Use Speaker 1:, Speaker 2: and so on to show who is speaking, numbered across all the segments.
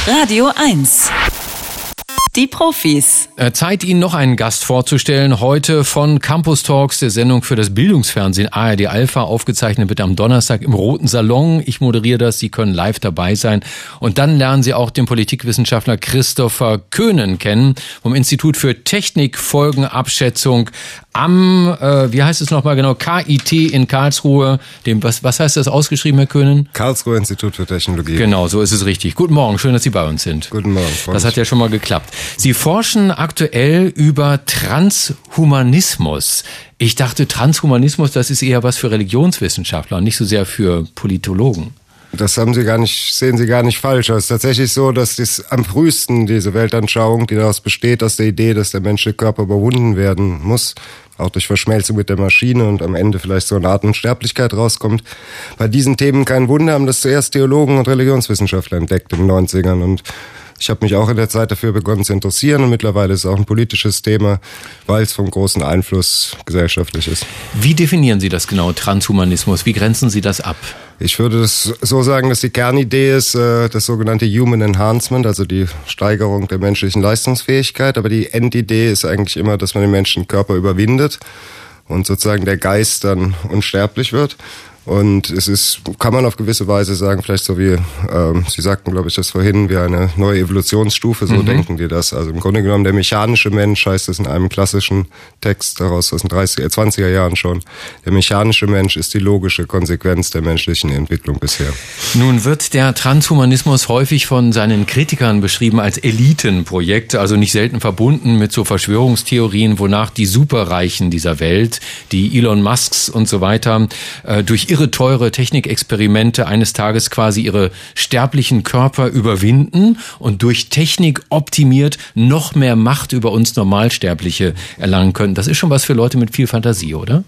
Speaker 1: Radio 1. Die Profis.
Speaker 2: Zeit, Ihnen noch einen Gast vorzustellen. Heute von Campus Talks, der Sendung für das Bildungsfernsehen ARD Alpha. Aufgezeichnet wird am Donnerstag im Roten Salon. Ich moderiere das, Sie können live dabei sein. Und dann lernen Sie auch den Politikwissenschaftler Christopher Köhnen kennen vom Institut für Technikfolgenabschätzung am, wie heißt es nochmal genau, KIT in Karlsruhe. Was heißt das ausgeschrieben, Herr Köhnen?
Speaker 3: Karlsruhe Institut für Technologie.
Speaker 2: Genau, so ist es richtig. Guten Morgen, schön, dass Sie bei uns sind.
Speaker 3: Guten Morgen.
Speaker 2: Das hat ja schon mal geklappt. Sie forschen aktuell über Transhumanismus. Ich dachte, Transhumanismus, das ist eher was für Religionswissenschaftler und nicht so sehr für Politologen.
Speaker 3: Das sehen Sie gar nicht falsch. Es ist tatsächlich so, dass das am frühesten diese Weltanschauung, die daraus besteht, aus der Idee, dass der menschliche Körper überwunden werden muss, auch durch Verschmelzung mit der Maschine und am Ende vielleicht so eine Art Unsterblichkeit rauskommt. Bei diesen Themen kein Wunder, haben das zuerst Theologen und Religionswissenschaftler entdeckt in den 90ern. Und ich habe mich auch in der Zeit dafür begonnen zu interessieren und mittlerweile ist es auch ein politisches Thema, weil es vom großen Einfluss gesellschaftlich ist.
Speaker 2: Wie definieren Sie das genau, Transhumanismus? Wie grenzen Sie das ab?
Speaker 3: Ich würde das so sagen, dass die Kernidee ist das sogenannte Human Enhancement, also die Steigerung der menschlichen Leistungsfähigkeit. Aber die Endidee ist eigentlich immer, dass man den menschlichen Körper überwindet und sozusagen der Geist dann unsterblich wird. Und es ist, kann man auf gewisse Weise sagen, vielleicht so wie, Sie sagten, glaube ich, das vorhin, wie eine neue Evolutionsstufe, so denken die das. Also im Grunde genommen der mechanische Mensch, heißt es in einem klassischen Text daraus aus den 20er Jahren schon. Der mechanische Mensch ist die logische Konsequenz der menschlichen Entwicklung bisher.
Speaker 2: Nun wird der Transhumanismus häufig von seinen Kritikern beschrieben als Elitenprojekt, also nicht selten verbunden mit so Verschwörungstheorien, wonach die Superreichen dieser Welt, die Elon Musks und so weiter, durch ihre teure Technikexperimente eines Tages quasi ihre sterblichen Körper überwinden und durch Technik optimiert noch mehr Macht über uns Normalsterbliche erlangen können. Das ist schon was für Leute mit viel Fantasie, oder?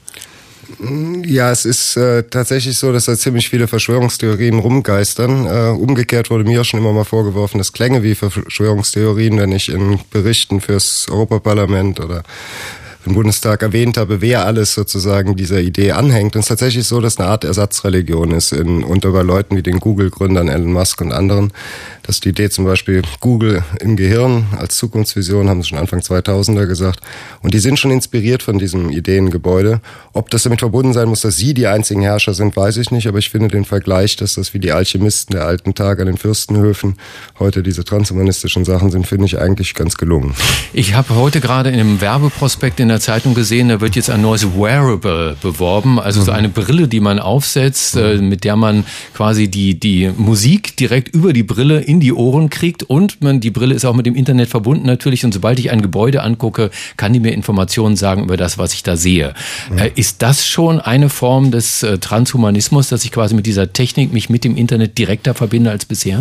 Speaker 3: Ja, es ist tatsächlich so, dass da ziemlich viele Verschwörungstheorien rumgeistern. Umgekehrt wurde mir auch schon immer mal vorgeworfen, das klänge wie Verschwörungstheorien, wenn ich in Berichten fürs Europaparlament oder im Bundestag erwähnt habe, wer alles sozusagen dieser Idee anhängt. Und es ist tatsächlich so, dass eine Art Ersatzreligion ist unter bei Leuten wie den Google-Gründern Elon Musk und anderen. Dass die Idee zum Beispiel Google im Gehirn als Zukunftsvision, haben sie schon Anfang 2000er gesagt. Und die sind schon inspiriert von diesem Ideengebäude. Ob das damit verbunden sein muss, dass sie die einzigen Herrscher sind, weiß ich nicht. Aber ich finde den Vergleich, dass das wie die Alchemisten der alten Tage an den Fürstenhöfen heute diese transhumanistischen Sachen sind, finde ich eigentlich ganz gelungen.
Speaker 2: Ich habe heute gerade in einem Werbeprospekt in der Zeitung gesehen, da wird jetzt ein neues Wearable beworben, also so eine Brille, die man aufsetzt, mit der man quasi die Musik direkt über die Brille in die Ohren kriegt und die Brille ist auch mit dem Internet verbunden natürlich und sobald ich ein Gebäude angucke, kann die mir Informationen sagen über das, was ich da sehe. Ist das schon eine Form des Transhumanismus, dass ich quasi mit dieser Technik mich mit dem Internet direkter verbinde als bisher?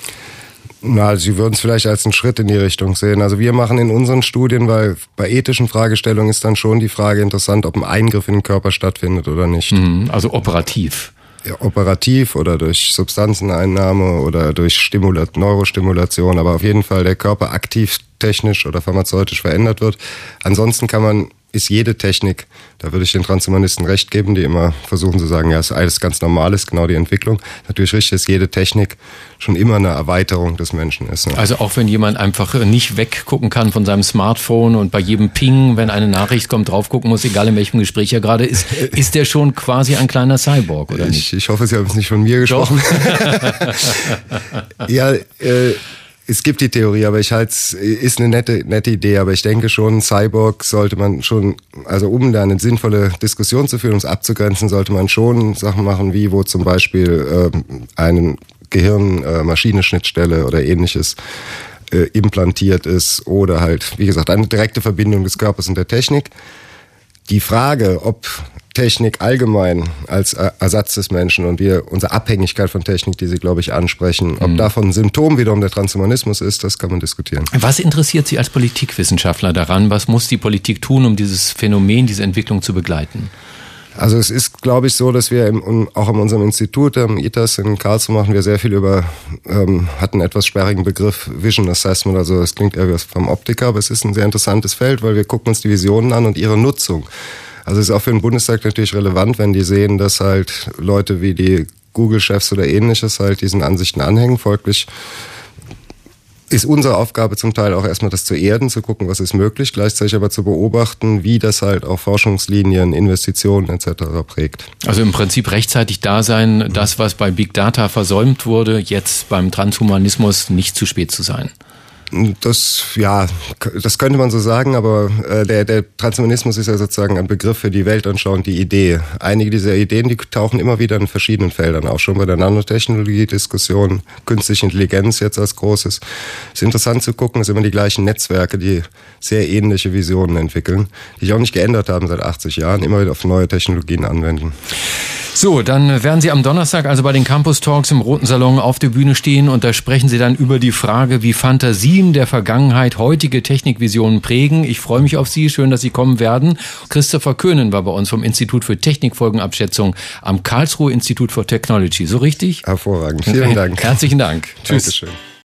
Speaker 3: Na, Sie würden es vielleicht als einen Schritt in die Richtung sehen. Also wir machen in unseren Studien, weil bei ethischen Fragestellungen ist dann schon die Frage interessant, ob ein Eingriff in den Körper stattfindet oder nicht.
Speaker 2: Also operativ.
Speaker 3: Ja, operativ oder durch Substanzeneinnahme oder durch Neurostimulation, aber auf jeden Fall der Körper aktiv technisch oder pharmazeutisch verändert wird. Ansonsten ist jede Technik, da würde ich den Transhumanisten recht geben, die immer versuchen zu sagen, ja, ist alles ganz normal, ist genau die Entwicklung. Natürlich richtig, dass jede Technik schon immer eine Erweiterung des Menschen ist. Ne?
Speaker 2: Also auch wenn jemand einfach nicht weggucken kann von seinem Smartphone und bei jedem Ping, wenn eine Nachricht kommt, drauf gucken muss, egal in welchem Gespräch er gerade ist der schon quasi ein kleiner Cyborg, oder nicht?
Speaker 3: Ich hoffe, Sie haben es nicht von mir gesprochen. Ja, es gibt die Theorie, aber ich halte es, ist eine nette Idee, aber ich denke schon, Cyborg sollte man schon, also um da eine sinnvolle Diskussion zu führen, um es abzugrenzen, sollte man schon Sachen machen, wie wo zum Beispiel eine Gehirn-Maschine-Schnittstelle oder ähnliches implantiert ist oder halt, wie gesagt, eine direkte Verbindung des Körpers und der Technik. Die Frage, ob Technik allgemein als Ersatz des Menschen und unsere Abhängigkeit von Technik, die Sie, glaube ich, ansprechen, ob davon ein Symptom wiederum der Transhumanismus ist, das kann man diskutieren.
Speaker 2: Was interessiert Sie als Politikwissenschaftler daran? Was muss die Politik tun, um dieses Phänomen, diese Entwicklung zu begleiten?
Speaker 3: Also es ist, glaube ich, so, dass wir auch in unserem Institut, ITAS in Karlsruhe, machen wir sehr viel hatten etwas sperrigen Begriff Vision Assessment, also es klingt eher vom Optiker, aber es ist ein sehr interessantes Feld, weil wir gucken uns die Visionen an und ihre Nutzung. Also es ist auch für den Bundestag natürlich relevant, wenn die sehen, dass halt Leute wie die Google-Chefs oder ähnliches halt diesen Ansichten anhängen. Folglich ist unsere Aufgabe zum Teil auch erstmal das zu erden, zu gucken, was ist möglich, gleichzeitig aber zu beobachten, wie das halt auch Forschungslinien, Investitionen etc. prägt.
Speaker 2: Also im Prinzip rechtzeitig da sein, das, was bei Big Data versäumt wurde, jetzt beim Transhumanismus nicht zu spät zu sein.
Speaker 3: Das könnte man so sagen, aber der Transhumanismus ist ja sozusagen ein Begriff für die Weltanschauung, die Idee. Einige dieser Ideen, die tauchen immer wieder in verschiedenen Feldern auf, schon bei der Nanotechnologie-Diskussion, künstliche Intelligenz jetzt als großes. Es ist interessant zu gucken, es sind immer die gleichen Netzwerke, die sehr ähnliche Visionen entwickeln, die sich auch nicht geändert haben seit 80 Jahren, immer wieder auf neue Technologien anwenden.
Speaker 2: So, dann werden Sie am Donnerstag also bei den Campus Talks im Roten Salon auf der Bühne stehen und da sprechen Sie dann über die Frage, wie Fantasien der Vergangenheit heutige Technikvisionen prägen. Ich freue mich auf Sie, schön, dass Sie kommen werden. Christopher Köhnen war bei uns vom Institut für Technikfolgenabschätzung am Karlsruhe Institute for Technology. So richtig?
Speaker 3: Hervorragend. Vielen Dank.
Speaker 2: Herzlichen Dank.
Speaker 3: Tschüss. Dankeschön.